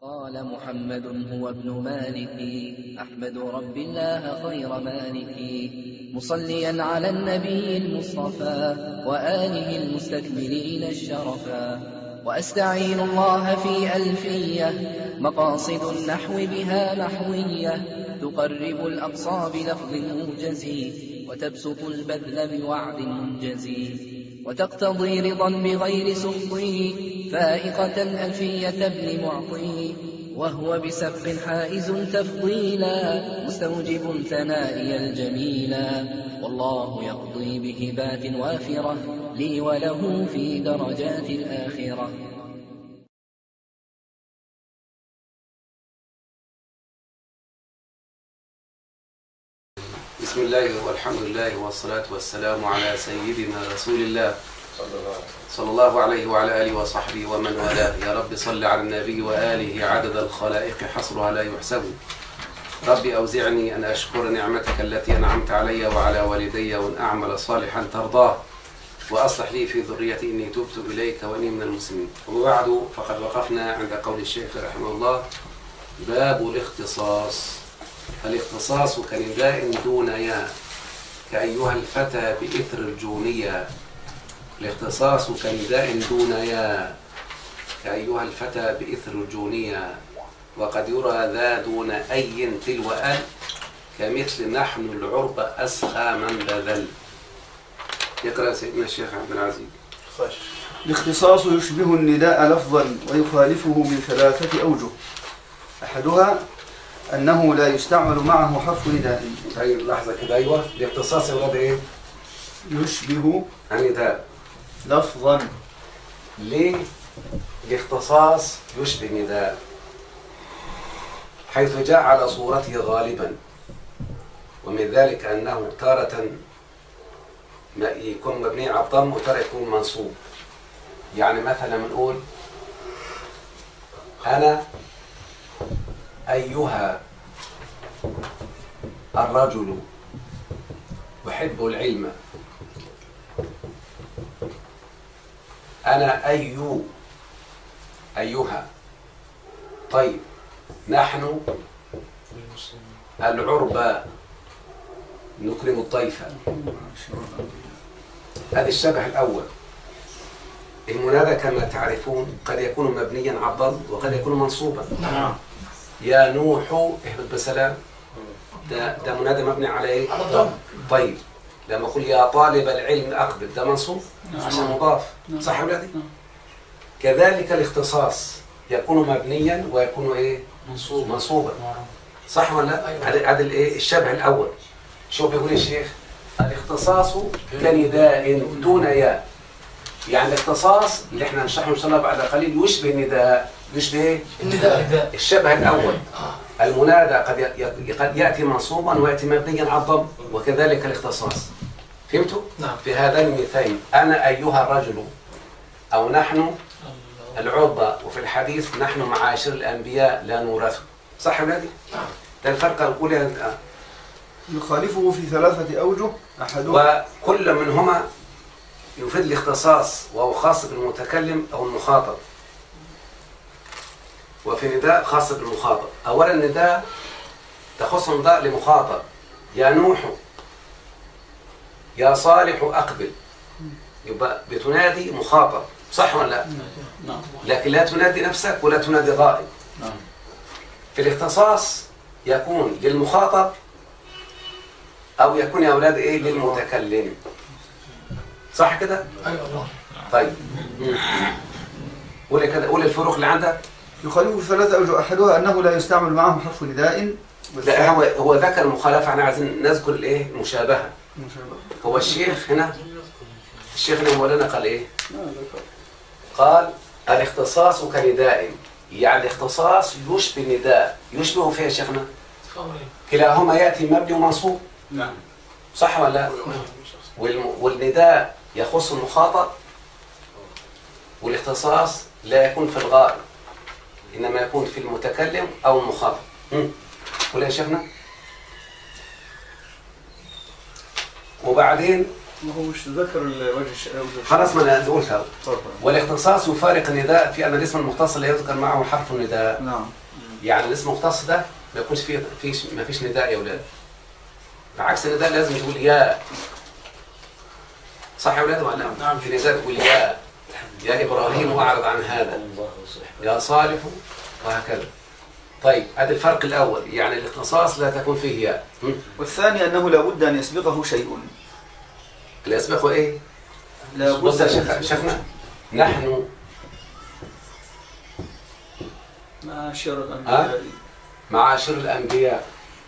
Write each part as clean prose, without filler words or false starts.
قال محمد هو ابن مالك أحمد رب الله خير مالك مصليا على النبي المصطفى وآله المستكملين الشرفا وأستعين الله في ألفية مقاصد النحو بها نحوية تقرب الأقصى بلفظ موجز وتبسط البذل بوعد منجز وتقتضي رضا بغير سخطه فائقة ألفية ابن معطي وهو بسبق حائز تفضيلا مستوجب ثنائي الجميلا والله يقضي بهبات وافرة لي وله في درجات الآخرة. بسم الله والحمد لله والصلاة والسلام على سيدنا رسول الله صلى الله عليه وعلى آله وصحبه ومن والاه. يا رب صل على النبي وآله عدد الخلائق حصرها لا يحسب. ربي أوزعني أن أشكر نعمتك التي أنعمت علي وعلى والدي وأن أعمل صالحا ترضاه وأصلح لي في ذريتي إني تبت إليك وإني من المسلمين. وبعد فقد وقفنا عند قول الشيخ رحمه الله باب الاختصاص. الاختصاص كنداء دون ياء كأيها الفتى بإثر الجونية. الاختصاص كنداء دون ياء كأيها الفتى بإثر الجونية وقد يرى ذا دون أي تلو أل كمثل نحن العرب أسخى من بذل. يقرأ سيدنا الشيخ عبد العزيز. الاختصاص يشبه النداء لفظا ويخالفه من ثلاثة أوجه. أحدها أنه لا يستعمل معه حرف نداء. طيب لحظة كده. أيوة الاختصاص يا ولاد إيه؟ يشبه النداء لفظا. ليه الاختصاص يشبه نداء؟ حيث جاء على صورته غالبا، ومن ذلك أنه تارة يكون مبني على الضم وتارة يكون منصوب. يعني مثلا نقول أنا أيها الرجل أحب العلم. أنا أيها. طيب نحن العربة نكرم الضيف. هذا الشبه الأول. المنادى كما تعرفون قد يكون مبنيا على الضم وقد يكون منصوبا. يا نوح اهبط بسلام، ده منادى مبني على ايه؟ على الضم. طيب لما اقول يا طالب العلم اقبل، ده منصوب عشان مضاف، صح ولا لا؟ كذلك الاختصاص يكون مبنيا ويكون ايه؟ منصوبا، صح ولا لا؟ هذا الايه؟ الشبه الاول. شوف بيقول الشيخ الاختصاص كنداء دون ياء. يعني الاختصاص اللي احنا هنشرحه ان شاء الله بعد قليل يشبه النداء. يشبه ايه؟ النداء. الشبه الاول المنادى قد ياتي منصوبا وياتي مبنيا على الضم، وكذلك الاختصاص. فهمتوا؟ نعم. في هذين المثالين انا ايها الرجل او نحن العربة، وفي الحديث نحن معاشر الانبياء لا نورث، صح ولا لا؟ نعم. ده الفرق الاولى الان. يخالفه في ثلاثة أوجه. أحدها وكل منهما يفيد الاختصاص وهو خاص بالمتكلم أو المخاطب، وفي نداء خاص بالمخاطب. أولا النداء تخص نداء لمخاطب، يا نوح يا صالح أقبل، يبقى بتنادي مخاطب، صح ولا لا؟ لكن لا تنادي نفسك ولا تنادي غائب. في الاختصاص يكون للمخاطب أو يكون يا أولاد إيه؟ للمتكلم، صح كده؟ أيوة. طيب قول كده، قول الفروق اللي عندك. يخالفه في ثلاثة أوجه. أحدها أنه لا يستعمل معه حرف نداء. لا هو ذكر المخالفة، احنا عايزين نذكر الايه؟ المشابهة. هو الشيخ هنا مولانا قال ايه؟ قال الاختصاص كنداء. يعني الاختصاص يشبه النداء. يشبهه فيه يا شيخنا؟ كلاهما يأتي مبني ومنصوب. نعم. صح ولا لا؟ والنداء يخص المخاطب، والاختصاص لا يكون في الغائب إنما يكون في المتكلم أو المخاطب. قول يا شيخنا. وبعدين ما هو مش ذكر الوجه خلاص ما انا قلتها. والاختصاص يفارق النداء في ان الاسم المختص لا يذكر معه حرف النداء. نعم. يعني الاسم المختص ده ما يكونش ما فيش نداء يا اولاد. بعكس النداء لازم تقول يا. صح يا اولاد ولا لا؟ نعم. في نداء تقول يا ابراهيم واعرض عن هذا. يا صالح وهكذا. طيب هذا الفرق الاول، يعني الاختصاص لا تكون فيه ياء. والثاني انه لا بد ان يسبقه شيء. اللي يسبقه ايه؟ لا بص بد. يا شيخنا، نحن معاشر الانبياء. معاشر الانبياء.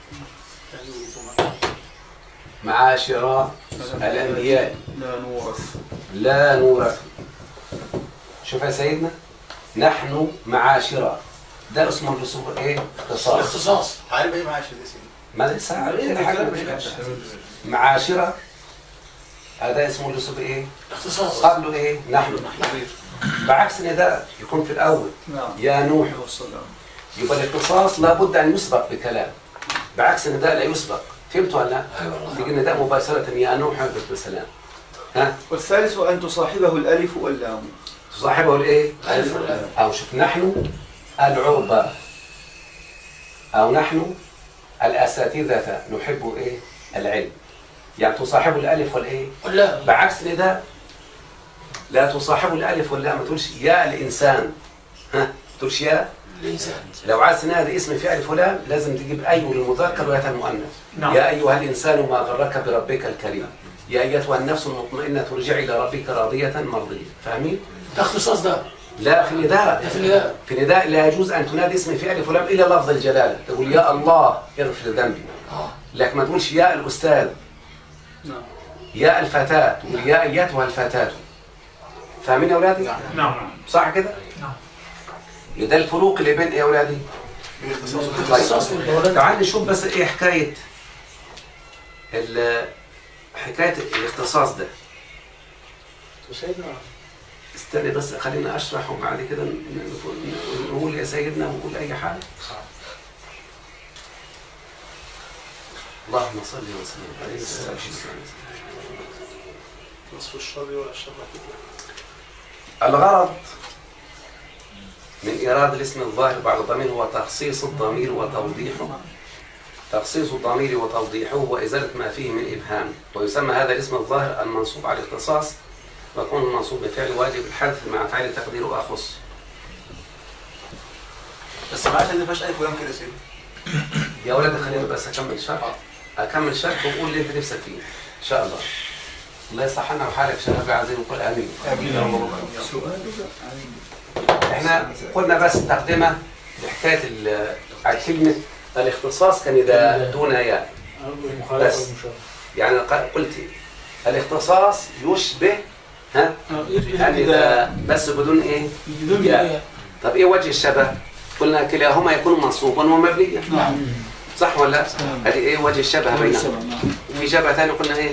معاشر الانبياء لا نورث. شوف يا سيدنا، نحن معاشر ده اسمه الرسوم ايه؟ اختصاص. عارف ايه معاشر يا سيدي؟ ما لسه عارف حاجه مش معاشره. هذا اسمه الرسوم ايه؟ اختصاص. قبله ايه؟ نحن. بعكس نداء يكون في الاول يا نوح. يبقى الاختصاص لابد ان يسبق بكلام، بعكس النداء لا يسبق. فهمتوا ولا لا؟ يجي النداء مباشره يا نوح عليه السلام. ها؟ والثالث ان تصاحبه الالف واللام. تصاحبه الايه؟ الالف واللام. او شوف، نحن العربة، او نحن الاساتذة نحب ايه؟ العلم. يعني تصاحب الالف والايه؟ واللام. بعكس النداء لا تصاحب الالف واللام. ما تقولش يا الانسان. ها؟ ما تقولش يا الانسان. لو عايز تنادي اسم في الف ولام لازم تجيب اي للمذكر وياء المؤنث. نعم. يا ايها الانسان ما غرك بربك الكريم. يا ايتها النفس المطمئنه ارجعي الى ربك راضيه مرضيه. فاهمين؟ ده اختصاص ده. لا في النداء. ده في النداء. في النداء لا يجوز ان تنادي اسم في الف ولام الا لفظ الجلاله. تقول يا الله اغفر ذنبي. لكن ما تقولش يا الاستاذ. نعم. يا الفتاه. تقول يا ايتها الفتاه. فاهمين يا اولادي؟ نعم. صح كده؟ نعم. ده الفروق اللي بين ايه يا اولادي؟ طيب تعال نشوف بس ايه حكايه حكايه الاختصاص ده. استنى بس خلينا اشرح وبعد كده نقول يا سيدنا ونقول اي حاجه. اللهم صل وسلم عليه نصف الشر ولا الشر. الغرض من إيراد الاسم الظاهر بعد الضمير هو تخصيص الضمير وتوضيحه. تخصيص الضمير وتوضيحه وإزالة ما فيه من إبهام. ويسمى هذا الاسم الظاهر المنصوب على الاختصاص، ويكون المنصوب بفعل واجب الحذف مع فعل تقديره أخص. بس ما عشان ما فيهاش اي كلام كده سيدي. يا ولد خليني بس أكمل شرح وقول اللي أنت نفسك فيه إن شاء الله. الله يصحنا وحالك شباب عزيز وكل آمين. امين يا رب. احنا قلنا بس تقدمة لحكاية كلمة الاختصاص كان إذا دون ياء بس. يعني قلت الاختصاص يشبه النداء بس بدون ايه؟ بدون ياء. طب ايه وجه الشبه؟ قلنا كلاهما يكون منصوبا ومبنيا. نعم. صح ولا لا؟ هذه ايه وجه الشبه بينهما. في شبه ثاني قلنا ايه؟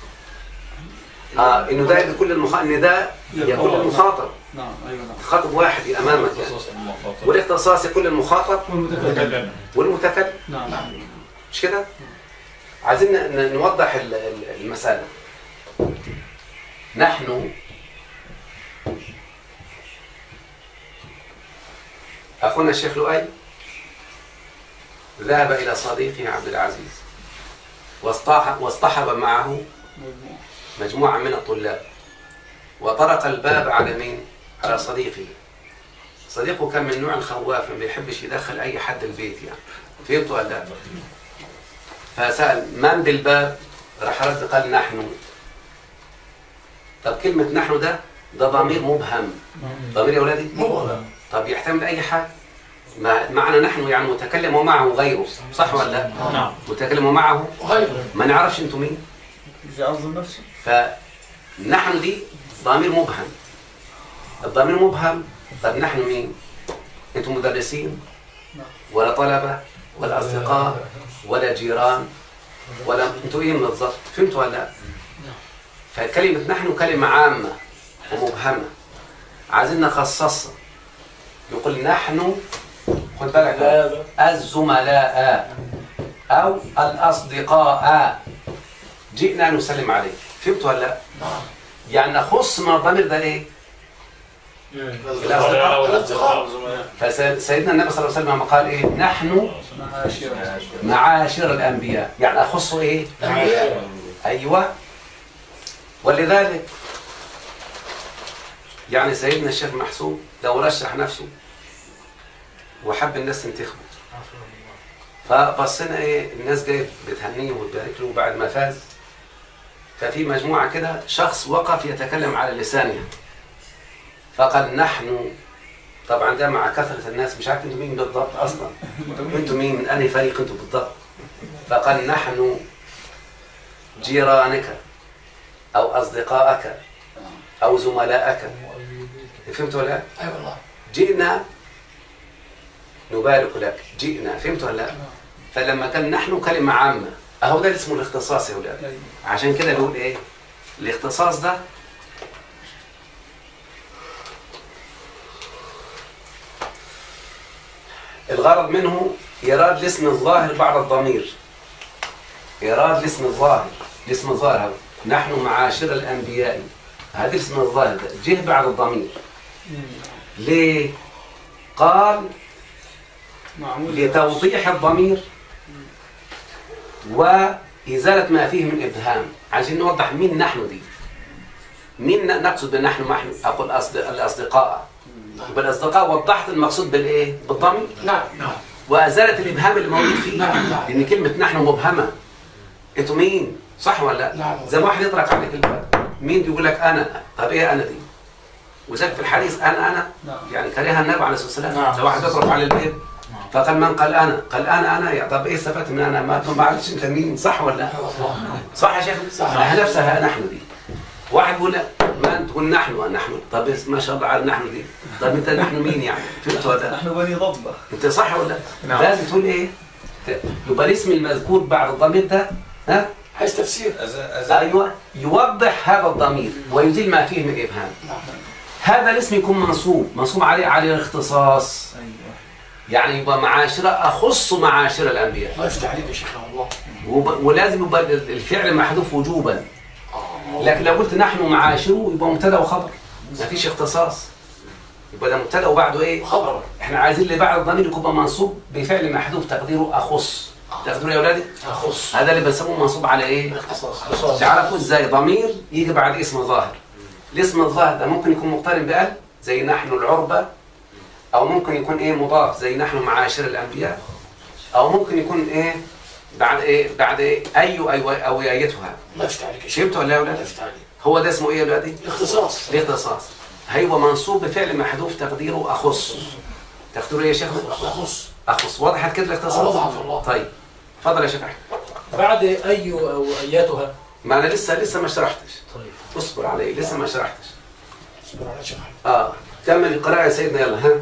انه ده كل النداء يكون المخاطب. نعم. ايوه. خاطب واحد امامك يعني. والاختصاص يكون المخاطب والمتكلم. نعم. مش كده؟ عايزين نوضح المسألة. نحن أخونا الشيخ لؤي ذهب إلى صديقه عبد العزيز واصطحب معه مجموعة من الطلاب، وطرق الباب على مين؟ على صديقه. صديقه كان من نوع الخواف، ما بيحبش يدخل أي حد البيت يعني. فهمتوا ولا لا؟ فسأل من بالباب؟ راح رد قال نحن. طب كلمة نحن ده ضمير مبهم. ضمير يا ولادي؟ مبهم. طب يحتمل أي حاجة. معنى نحن يعني متكلم ومعه غيره، صح ولا لا؟ نعم. متكلم ومعه غيره. ما نعرفش انتم مين. يعظم نفسه. فنحن دي ضمير مبهم. الضمير مبهم. طب نحن مين؟ انتم مدرسين ولا طلبة ولا أصدقاء ولا جيران ولا انتوا ايه بالضبط؟ فهمتوا ولا لا؟ فكلمة نحن كلمة عامة ومبهمة، عايزين نخصصها. يقول نحن، خد بالك، الزملاء أو الأصدقاء جئنا نسلم عليك. فهمتوا ولا لا؟ يعني نخص من الضمير ده ايه؟ الأصدقاء. فسيدنا النبي صلى الله عليه وسلم قال ايه؟ نحن معاشر الانبياء، يعني اخص ايه؟ ايوه. ولذلك يعني سيدنا الشيخ محسوب لو رشح نفسه وحب الناس تنتخبه، فبصينا ايه الناس جايه بتهنيه وتبارك له بعد ما فاز، ففي مجموعه كده شخص وقف يتكلم على لسانه فقال نحن، طبعا ده مع كثره الناس مش عارف انتوا مين بالضبط اصلا، انتوا مين من انهي فريق انتوا بالضبط، فقال نحن جيرانك او اصدقائك او زملائك. فهمت ولا لا؟ اي والله. جئنا نبارك لك، جئنا. فهمت ولا لا؟ فلما كان نحن كلمه عامه، اهو ده اسمه الاختصاص يا اولاد. عشان كده نقول ايه؟ الاختصاص ده الغرض منه إيراد الاسم الظاهر بعد الضمير، إيراد الاسم الظاهر، الاسم الظاهر نحن معاشر الأنبياء، هذا الاسم الظاهر ده جه بعد الضمير. ليه؟ قال لتوضيح الضمير وإزالة ما فيه من إبهام، عشان نوضح مين نحن دي، مين نقصد بنحن. أقول الأصدقاء، بالأصدقاء وضحت المقصود بالإيه؟ بالضمير. نعم. وأزالت الإبهام اللي موجود فيه، نعم. لأن كلمة نحن مبهمة. أنتوا مين؟ صح ولا لا؟ نعم. زي ما واحد يطرق عليك الباب، مين يقول لك أنا؟ طب إيه أنا دي؟ وذلك في الحديث أنا يعني كرهها النبي عليه الصلاة والسلام. نعم. لو واحد يطرق على الباب فقال من قال أنا؟ قال أنا يعني طب إيه استفدت من أنا؟ ما عرفتش أنت مين، صح ولا لا؟ صح يا شيخ؟ صح. نفسها نحن دي. واحد يقول لك من تقول نحن، طب ما شاء الله على نحن دي، طب انت نحن مين يعني؟ فهمت ولا لا؟ نحن بني ضبة. انت صح ولا لا؟ نعم. لازم تقول ايه؟ يبقى الاسم المذكور بعد الضمير ده ها؟ عايز تفسير. ايوه، يوضح هذا الضمير ويزيل ما فيه من ابهام. هذا الاسم يكون منصوب عليه الاختصاص. يعني يبقى معاشرة أخص معاشر الأنبياء. الله يفتح عليك يا شيخ والله. ولازم يبقى الفعل محذوف وجوبا. لكن لو قلت نحن معاشره يبقى مبتدا وخبر، ما فيش اختصاص، يبقى ده مبتدا وبعده ايه؟ خبر. احنا عايزين اللي بعد الضمير يكون منصوب بفعل محذوف تقديره اخص. تقديره يا اولادي؟ اخص. هذا اللي بنسموه منصوب على ايه؟ اختصاص. تعرفوا ازاي؟ ضمير يجي بعد اسم ظاهر. الاسم الظاهر ده ممكن يكون مقترن بال زي نحن العربة، او ممكن يكون ايه مضاف زي نحن معاشر الانبياء، او ممكن يكون ايه بعد ايه او ايتها. الله يفتح عليك يا شيخ. فهمتوا ولا يا الله اولاد؟ يفتح عليك. هو ده اسمه ايه يا اولادي؟ الاختصاص. الاختصاص. هيبقى منصوب بفعل محذوف تقديره اخص. تقديره ايه يا شيخ؟ اخص. وضحت كده الاختصاص؟ وضحت والله. طيب اتفضل يا شيخ احمد. بعد اي او اياتها. ما انا لسه ما شرحتش. طيب اصبر علي، لسه ما شرحتش. اصبر على شيخ. كمل القراءة يا سيدنا يلا. ها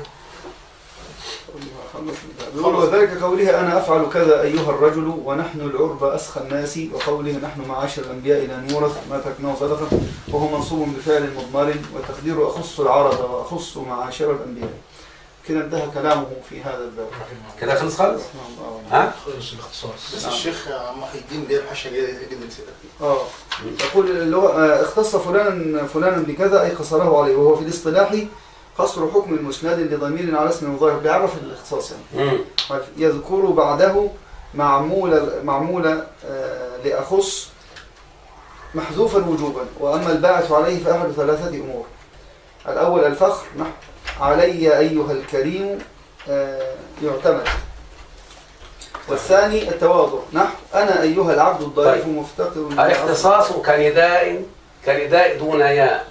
يقول وذلك قوله أنا أفعل كذا أيها الرجل ونحن العربة أسخى الناس، وقوله نحن معاشر الأنبياء لا نورث ما تركناه صدقة، وهو منصوب بفعل مضمر وتقدير أخص العرب وأخص معاشر الأنبياء. كده انتهى كلامه في هذا الباب. كده خلص خالص؟ ها؟ خلص الاختصاص. بس الشيخ عم محي الدين جايب حاشيه جدا كده. يقول اللي هو اختص فلانا بكذا أي قصره عليه، وهو في الاصطلاح قصر حكم المسند لضمير على اسم ظاهر. بيعرف الاختصاص يعني. يذكر بعده معمولة لأخص محذوفا وجوبا، وأما الباعث عليه فأحد ثلاثة أمور. الأول الفخر، نحو علي أيها الكريم يعتمد. والثاني التواضع، نحو أنا أيها العبد الضعيف مفتقر. الاختصاص كنداء دون ياء،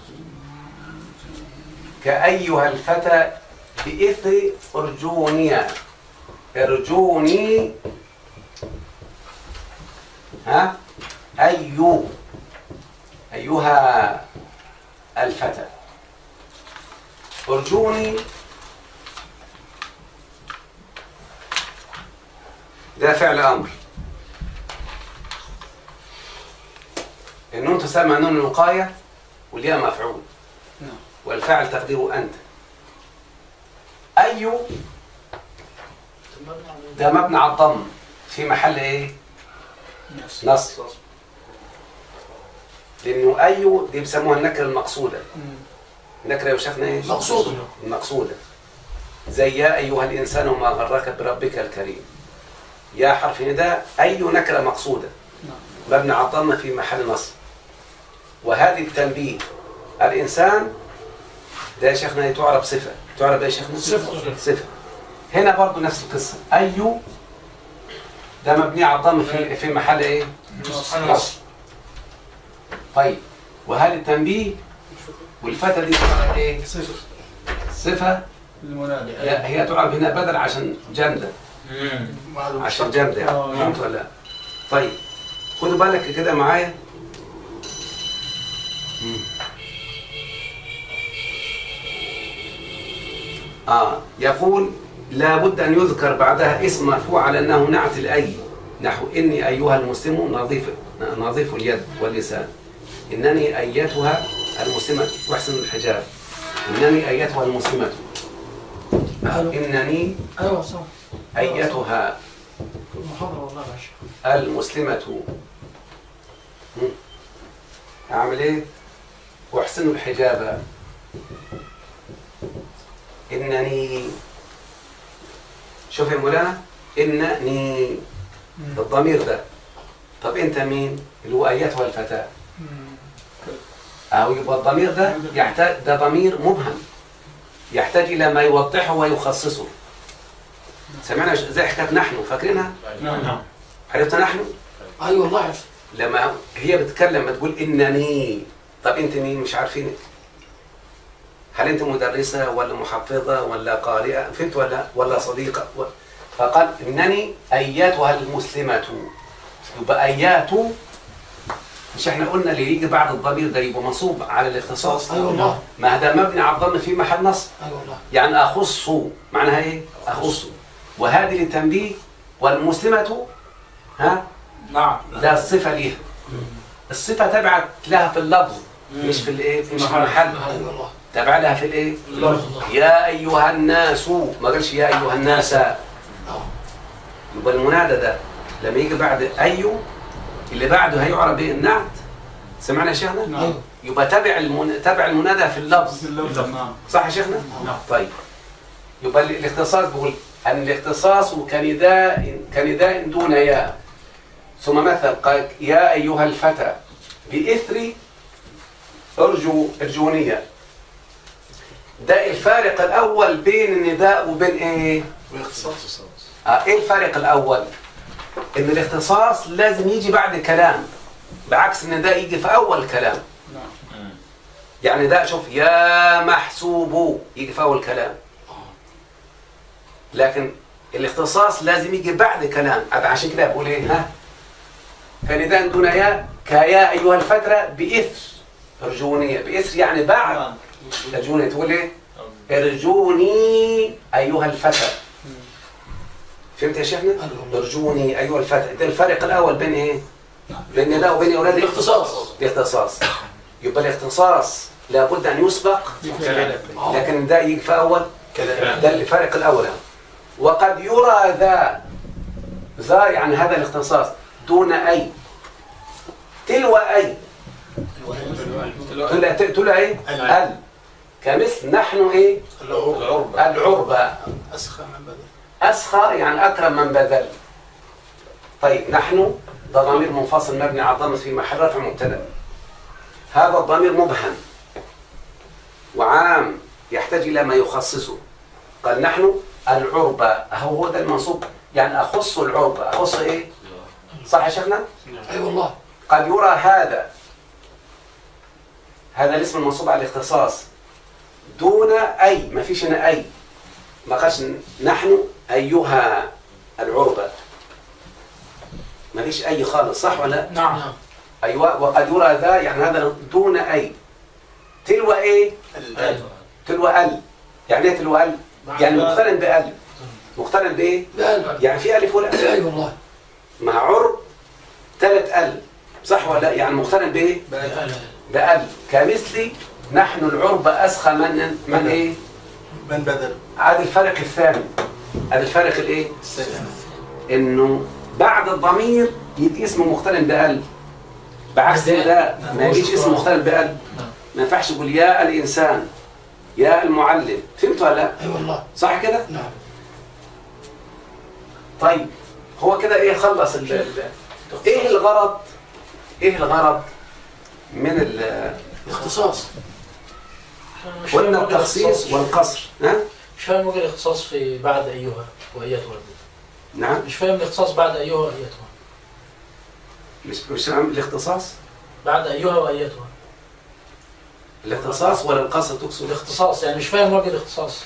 كأيها الفتى بإثر ارجوني ها أيها الفتى ارجوني، ده فعل أمر. النون تسمى نون الوقاية والياء مفعول، والفاعل تقديره أنت. أي ده مبني على الضم في محل إيه؟ نصب. لأنه أي دي بيسموها النكرة المقصودة. النكرة يا شيخنا إيه؟ مقصودة. المقصودة. زي يا أيها الإنسان وما غرك بربك الكريم. يا حرف نداء، أي نكرة مقصودة مبني على الضمة في محل نصب. وهذه التنبيه الإنسان ده يا شيخنا تعرب صفة. تعرب يا شيخنا صفة. هنا برضو نفس القصة. أي ده مبني على الضم في محل إيه؟ نصب. طيب وهذه التنبيه والفتى دي تعرب إيه؟ صفة المنادى. هي تعرب هنا بدل عشان جمدة. عشان جمدة يعني. فهمت ولا لا؟ طيب خدوا بالك كده معايا. يقول لا بد أن يذكر بعدها اسم مرفوع على أنه نعت الأي، نحو إني أيها المسلم نظيف اليد واللسان، إنني أيتها المسلمة واحسن الحجاب، إنني أيتها المسلمة، إنني أيتها المسلمة أعمل إيه؟ واحسن الحجاب، إنني. شوف يا مولانا، إنني الضمير ده، طب أنت مين؟ اللي هو أيتها الفتاة. أو يبقى الضمير ده يحتاج، ده ضمير مبهم يحتاج إلى ما يوضحه ويخصصه. سمعنا زي حكاية نحن، فاكرينها؟ نعم. عرفت نحن؟ أي والله عرفت. لما هي بتتكلم بتقول إنني، طب أنت مين؟ مش عارفينك. هل أنت مدرسة ولا محفظة ولا قارئة؟ فهمت ولا صديقة؟ فقال إنني أياتها المسلمة. يبقى أيات، مش إحنا قلنا اللي يجي بعد الضمير ده يبقى منصوب على الاختصاص؟ أي والله. ما هذا مبني على الضم في محل نصب. أي والله. يعني أخص، معناها إيه؟ أخص. وهذه للتنبيه. والمسلمة ها؟ نعم. ده الصفة ليها. الصفة تبعت لها في اللفظ مش في الإيه؟ مش في المحل. أي والله. تبع لها في الإيه؟ يا أيها الناس، ما قالش يا أيها الناس. يبقى المنادى ده لما يجي بعد أيو اللي بعده هيعرب إيه؟ النعت. سمعنا يا شيخنا؟ نعم. يبقى تبع المنادى في اللفظ. نعم. صح يا شيخنا؟ نعم. طيب يبقى الاختصاص بيقول أن الاختصاص كنداء دون يا. ثم مثل قال يا أيها الفتى بإثر أرجونية. ده الفارق الأول بين النداء وبين إيه؟ والاختصاص. إيه الفارق الأول؟ إن الاختصاص لازم يجي بعد كلام، بعكس النداء يجي في أول كلام. يعني ده شوف يا محسوب يجي في أول كلام، لكن الاختصاص لازم يجي بعد كلام. عشان كده بقول إيه؟ ها؟ كنداء دون يا، كيا أيها الفترة بإثر أرجونية. بإثر يعني بعد أرجوني. تقول إيه؟ ارجوني أيها الفتى. فهمت يا شيخنا؟ ارجوني أيها الفتى. ده الفرق الأول بين إيه؟ بين النداء وبين أولاد الاختصاص. الاختصاص. يبقى الاختصاص لابد أن يسبق، لكن النداء يجي في أول. ده الفرق الأول. وقد يرى ذا يعني هذا الاختصاص دون أي، تلو أي، تلو أي ال، كمثل نحن إيه؟ العربة. أسخى يعني أكرم من بذل. طيب نحن ده ضمير منفصل مبني على الضم في محل رفع مبتدأ. هذا الضمير مبهم وعام يحتاج إلى ما يخصصه. قال نحن العربة، هو ده المنصوب، يعني أخص العربة. أخص إيه؟ صح يا شيخنا؟ أي والله. قد يرى هذا الاسم المنصوب على الاختصاص دون أي، ما فيش هنا أي، ما قالش نحن أيها العربة، ما فيش أي خالص. صح ولا؟ نعم. أيوة. وقد يرى ذا يعني هذا دون أي. تلو إيه؟ تلو ال. يعني إيه تلو ال؟ يعني مقترن بأل. مقترن بإيه؟ بأل. يعني في ألف ولا ألف. أي والله. مع عرب 3 ال. صح ولا؟ يعني مقترن بإيه؟ بأل. كمثل نحن العرب أسخى من إيه؟ من بدل. هذا الفرق الثاني. هذا الفرق الإيه؟ إنه بعد الضمير يجي اسمه مقترن بأل. بعكس ده ما يجيش اسم مختلف بقلب. ما ينفعش يقول يا الإنسان يا المعلم. فهمت ولا لا؟ اي والله. صح كده؟ نعم. طيب هو كده ايه خلص ايه الغرض؟ ايه الغرض من الاختصاص؟ قلنا التخصيص والقصر. ها؟ مش فاهم وجه الاختصاص في بعد ايها وايتها. نعم. مش فاهم الاختصاص بعد ايها وايتها. مش فاهم الاختصاص؟ بعد ايها وايتها. الاختصاص ولا القصر تقصد؟ الاختصاص يعني مش فاهم وجه الاختصاص.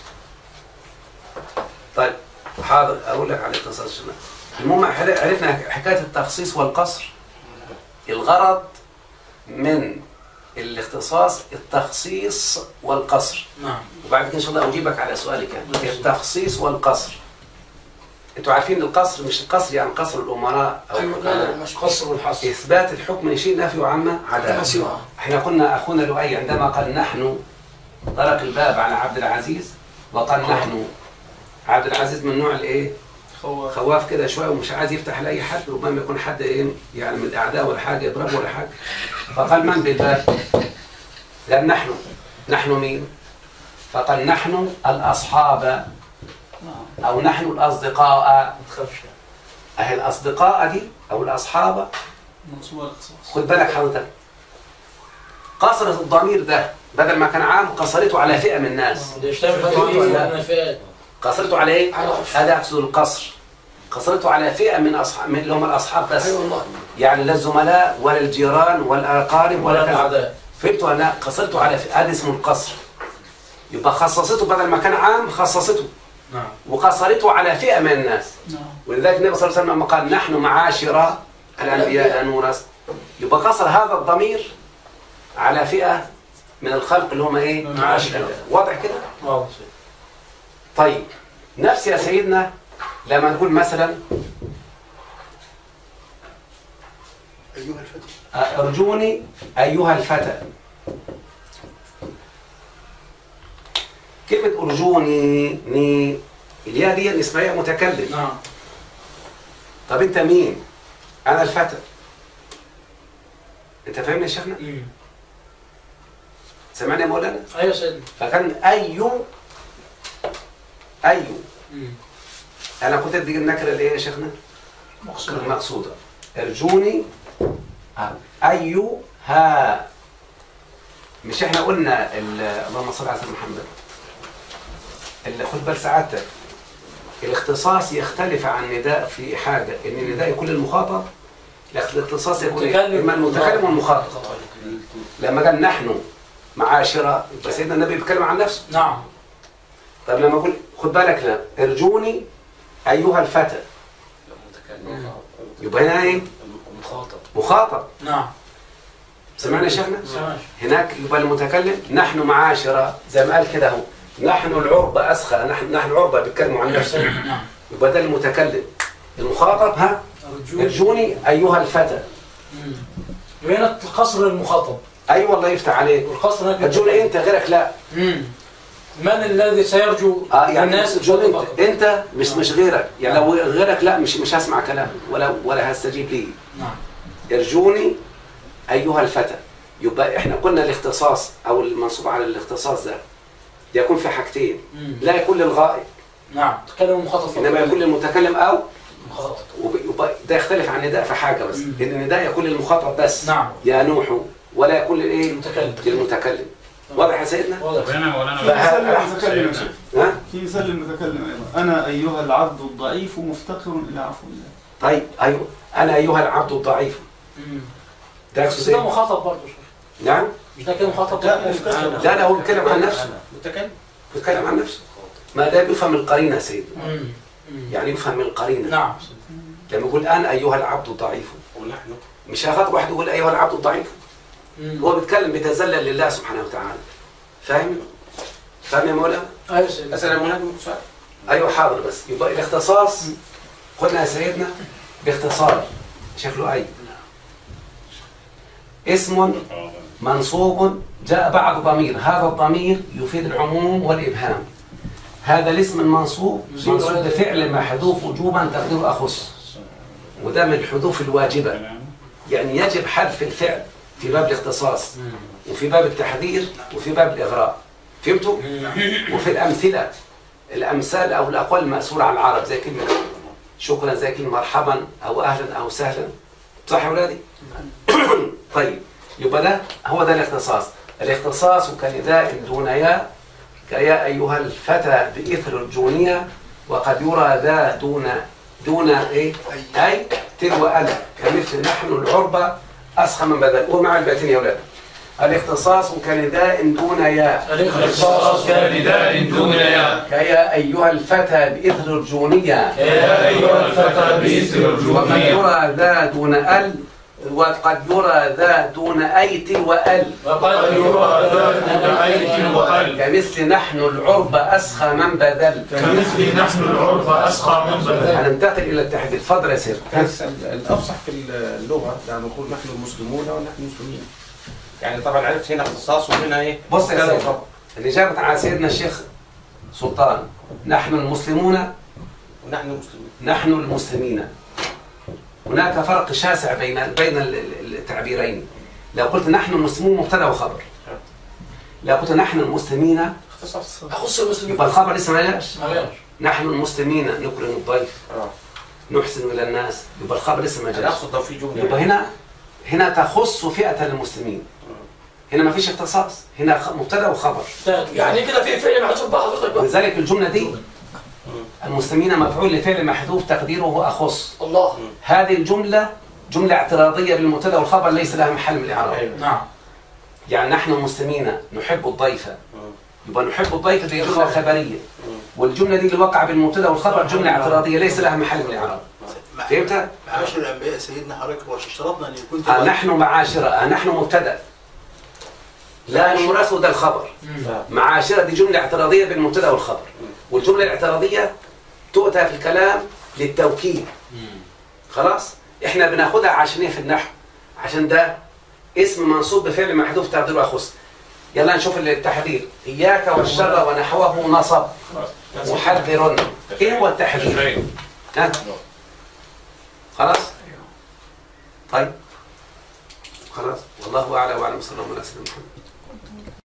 طيب حاضر اقول لك على الاختصاص شنو. المهم عرفنا حكايه التخصيص والقصر. الغرض من الاختصاص التخصيص والقصر. نعم. وبعد كده ان شاء الله اجيبك على سؤالك يعني. التخصيص والقصر. انتوا عارفين القصر مش القصر يعني قصر الامراء او مش قصر والحصر. اثبات الحكم لشيء نفي عما عداه. احنا قلنا اخونا لؤي عندما قال نحن طرق الباب على عبد العزيز وقال نحن. عبد العزيز من نوع الايه؟ خواف كده شويه ومش عايز يفتح لاي حد، ربما يكون حد ايه يعني من الاعداء ولا حاجه يضربه ولا حاجه. فقال من بالباب؟ قال نحن. نحن مين؟ فقال نحن الاصحاب او نحن الاصدقاء. ما تخافش. اهي الاصدقاء دي او الاصحاب خد بالك حضرتك. قصرت الضمير ده بدل ما كان عام قصرته على فئه من الناس. ده يشتمل في فئات. قصرته على ايه؟ هذا اقصد القصر. قصرته على فئه من اصحاب اللي هم الاصحاب بس. يعني لا الزملاء ولا الجيران ولا الاقارب ولا الاعداء. فهمتوا انا قصرته على فئه. هذا اسمه القصر. يبقى خصصته بدل ما كان عام خصصته. نعم. وقصرته على فئه من الناس. نعم. ولذلك النبي صلى الله عليه وسلم قال نحن معاشر الانبياء نورث. يبقى قصر هذا الضمير على فئه من الخلق اللي هم ايه؟ معاشر. واضح كده؟ واضح. طيب نفس يا سيدنا لما نقول مثلا أيها الفتى ارجوني أيها الفتى. كلمة ارجوني ني الياء دي اسمها متكلم. نعم. طب انت مين؟ انا الفتى. انت فاهمني يا شيخنا؟ سمعني يا مولانا؟ ايوه سيدنا. فكان ايو انا كنت ادي النكره اللي هي يا شيخنا مقصوده. ارجوني ايها. مش احنا قلنا اللهم صل على سيدنا محمد. خد بال سعادتك الاختصاص يختلف عن النداء في حاجه ان النداء يكون للمخاطب. الاختصاص يكون اما المتكلم والمخاطب. لما قال نحن معاشره يبقى سيدنا النبي بيتكلم عن نفسه. نعم. طب لما اقول خد بالك لا ارجوني ايها الفتى يبقى هنا ايه؟ مخاطب. نعم. سمعنا يا شيخنا؟ هناك يبقى المتكلم نحن معاشره زي ما قال كده اهو. نحن العربة أسخى. نحن العربة بيتكلموا عن نفسهم. يبقى ده المتكلم. المخاطب ها ارجوني أيها الفتى. هنا القصر المخاطب. أي والله يفتح عليك. والقصر ارجوني أنت غيرك لا. من الذي سيرجو يعني الناس؟ أنت مش غيرك. يعني لو غيرك لا مش هسمع كلام ولا هستجيب لي. نعم. ارجوني أيها الفتى. يبقى احنا قلنا الاختصاص أو المنصوب على الاختصاص ده يكون في حاجتين. لا يكون للغائب. نعم. تكلم المخاطب. إنما يكون للمتكلم أو مخاطب. ويبقى ده يختلف عن النداء في حاجة بس. إن النداء يكون للمخاطب بس. نعم. يا نوح ولا يكون للإيه؟ للمتكلم. واضح يا سيدنا؟ واضح. في مثال للمتكلم أيضا. أنا أيها العبد الضعيف مفتقر إلى عفو الله. طيب أيوه أنا أيها العبد الضعيف. ده بس ده مخاطب برضه. نعم. مش ده كده مخاطب؟ لا هو بيتكلم عن نفسه. بيتكلم عن نفسه. ما ده بيفهم القرينة يا سيدنا. يعني يفهم القرينة. نعم. لما يقول أنا أيها العبد الضعيف مش هيخاطب واحد يقول أيها العبد الضعيف. هو بيتكلم بيتذلل لله سبحانه وتعالى. فاهم؟ فاهم يا مولانا؟ ايوه سيدنا. أسأل يا مولانا سؤال. أيوه حاضر بس يبقى الاختصاص قلنا يا سيدنا باختصار شكله أي اسم منصوب جاء بعد ضمير. هذا الضمير يفيد العموم والإبهام. هذا الاسم المنصوب منصوب بفعل محذوف وجوبا تقدير أخص. وده من الحذوف الواجبة. يعني يجب حذف الفعل في باب الاختصاص وفي باب التحذير وفي باب الإغراء. فهمتوا؟ وفي الأمثلة الأمثال أو الأقوال المأثورة عن العرب زي كلمة شكرا، زي كلمة مرحبا أو أهلا أو سهلا. صح يا ولادي؟ طيب يبقى ده هو ده الاختصاص. الاختصاص كنداء دون ياء كيا أيها الفتى بإثر الجونية، وقد يرى ذا دون إيه؟ أي تلو أل كمثل نحن العربة أسخى من بدل. قول مع البيتين يا ولاد. الاختصاص كنداء دون ياء. الاختصاص كنداء دون ياء كيا أيها الفتى بإثر الجونية. كيا أيها الفتى بإثر الجونية. وقد يرى ذا دون ال وقد يرى ذا دون أي تلو ال. وقد يرى ذا دون أي تلو ال كمثل نحن العرب أسخى من بدل. كمثل نحن العرب أسخى من بدل. هننتقل إلى التحديد. اتفضل يا سير. الأفصح في اللغة يعني نقول نحن المسلمون ونحن المسلمين. يعني طبعا عرفت هنا اختصاص وهنا ايه؟ بص يا سيدي، الإجابة على سيدنا الشيخ سلطان نحن المسلمون ونحن المسلمين. نحن المسلمين. هناك فرق شاسع بين التعبيرين. لو قلت نحن المسلمون مبتدا وخبر، لو قلت نحن المسلمين اختصاص أخص المسلمين يبقى الخبر لسه ما جاش. ما جاش. نحن المسلمين نكرم الضيف نحسن إلى الناس، يبقى الخبر لسه ما انا جاش. اقصد لو في جمله يبقى هنا تخص فئة المسلمين. هنا ما فيش اختصاص، هنا مبتدا وخبر. يعني كده في فعل محذوف بقى حضرتك بقى. ولذلك الجملة دي المسلمين مفعول لفعل محذوف تقديره أخص. الله. هذه الجملة جملة اعتراضية بالمبتدا والخبر ليس لها محل من الإعراب. نعم. يعني نحن المسلمين نحب الضيف، يبقى نحب الضيف دي جملة خبرية، والجملة دي اللي وقع بالمبتدا والخبر جملة اعتراضية ليس لها محل من الإعراب. فهمت؟ معاشر الأنبياء سيدنا حضرتك واشترطنا أن يكون نحن معاشرة، نحن مبتدا لا نورث ده الخبر. معاشرة دي جملة اعتراضية بالمبتدا والخبر، والجملة الاعتراضية تؤتى في الكلام للتوكيد. خلاص؟ احنا بناخدها عشان ايه في النحو؟ عشان ده اسم منصوب بفعل محذوف تقديره أخص. يلا نشوف التحذير. إياك والشر ونحوه نصب محذر. ايه هو التحذير؟ ها؟ خلاص؟ طيب خلاص، والله أعلى وأعلم. صلى الله عليه وسلم.